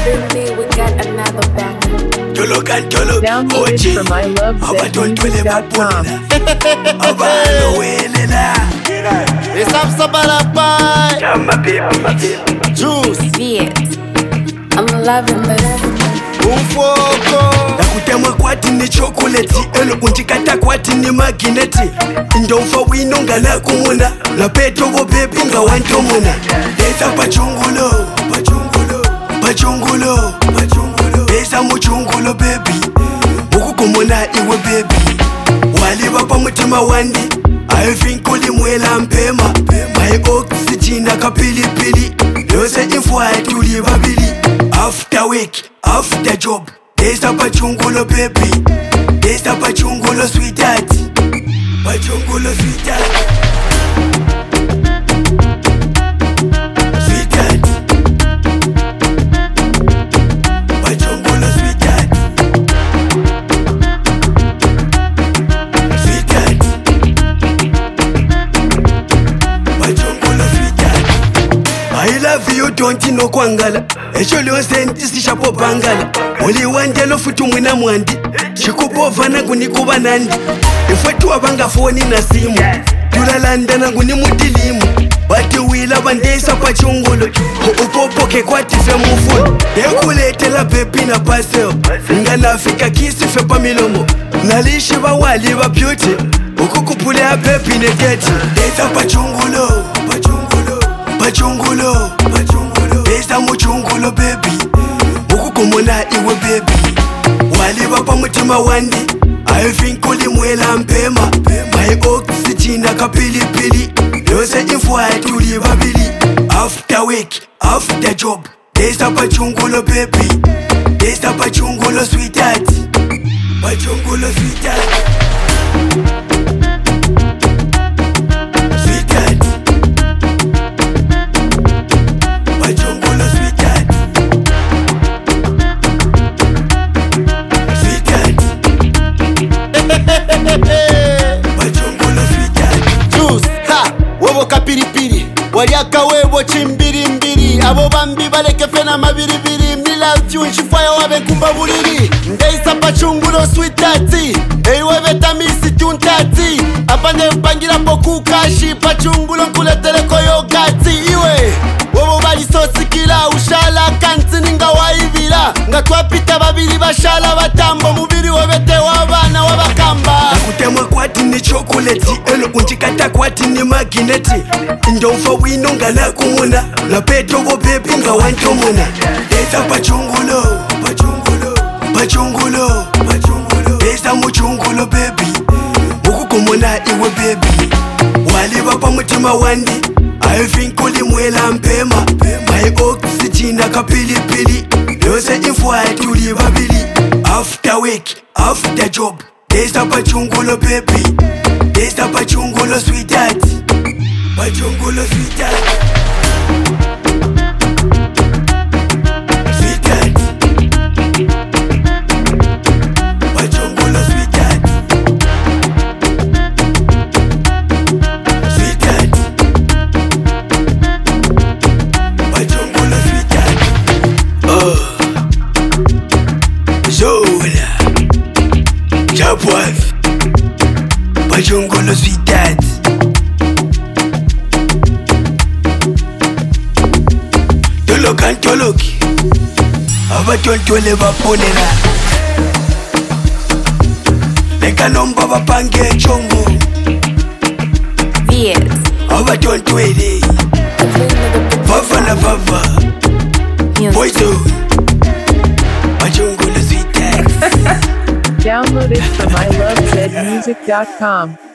Finley, we got another banger. Download it from ilovezmusic.com. Juice. Viet. I'm loving this. Nakutemwa kwati ni chokoleti, elo unjikata kwati ni magineti. Ndoufa wino ngana kumuna, na peto go baby nga wantomuna. Desa pachungulo, pachungulo, desa muchungulo baby. Ukukumuna iwe baby. Wali wapa mutima wandi, I think uli mwela mpema. My oxygen akapilipili, yose info tuli babili. After week, after job, desa pachungulo baby. Desa pachungulo sweetheart. Pachungulo sweetheart. Sweetheart. Pachungulo sweetheart. Sweetheart. Pachungulo sweetheart. I love you, don't you know kwangala. Echoli osenti sishapo bangala. Oli wandelo futu mwina mwandi. Shikupova nangu nikuba nandi. Ifwetu wabanga foni na simu. Tulalanda nangu ni mutilimu. Bati wila bandesa pachungulo. Upopoke kwa tife mufulu. Yekulete la bebi na paseo. Nga nafika kisi fe pa milomo. Nalishi ba wali ba beauty. Ukukupule ya bebi neteti. Desa pachungulo. Pachungulo. Desa muchungulo baby. Ukukumuna iwe baby. Wali wapa mutima wandi, I think uli mwela mpema. My oxygen akapilipili, yose info tuli babili. After week, after job, desa pachungulo baby. Desa pachungulo sweetheart. Pachungulo sweetheart. Sweetheart. Pachungulo sweetheart. Juice, ha, wobo kapiripiri. Waliaka webo chimbirimbiri. Abo bambi baleke fena mabiribiri. Me love you nshifaya wabe kumba buliri. Ndeisa pachungulo sweetati. Ewe tamisi tuntati. Apande mpangira poku kashi. Pachungulo nkuleteleko yogati. Iwe, wobo bali sosikila. Ushala kanti ninga waivila. Nga twapita babili bashala batambo. Mubiri webete wabana wabakamba. Nakutemwa kwati ni chokoleti, elo unjikata kwati ni magineti. Ndoufa wino ngana kumuna, na peto go baby nga wantomuna. Desa pachungulo, pachungulo, desa muchungulo baby. Ukukumuna iwe baby. Wali wapa mutima wandi, I think uli mwela mpema. My oxygen akapilipili, yose info tuli babili. After week, after job, desa pachungulo baby. Desa pachungulo sweetheart. Pachungulo sweetheart. Sweetheart. Pachungulo sweetheart. Sweetheart. Pachungulo sweetheart. Oh. Zola. Japwaf. Pachungulo sweetheart. Toloki abatontole baponela leka nomba bapange chongo Viet. abatontwele vava na vava poison Pachungulo sweetheart. Download it from ilovezmusic.com.